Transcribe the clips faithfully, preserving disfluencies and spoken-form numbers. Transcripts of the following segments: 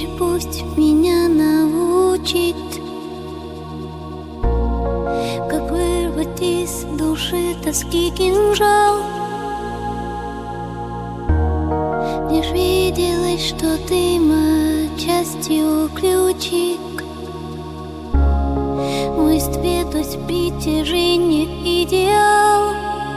Теперь пусть меня научит, как вырвать из души тоски кинжал. Мне ж виделось, что ты матчастью ключик. В листве, то есть притяжение идеал.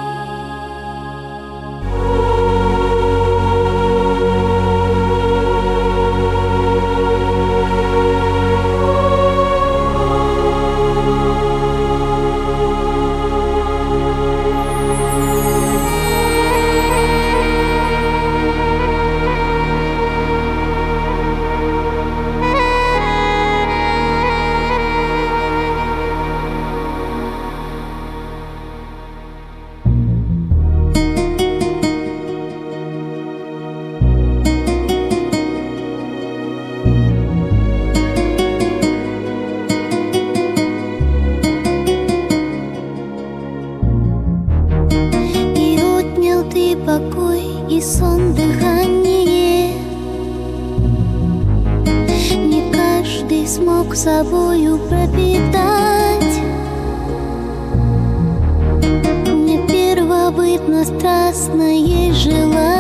Покой и сон, дыхание. Не каждый смог собою пропитать. Мне первобытно страстное желание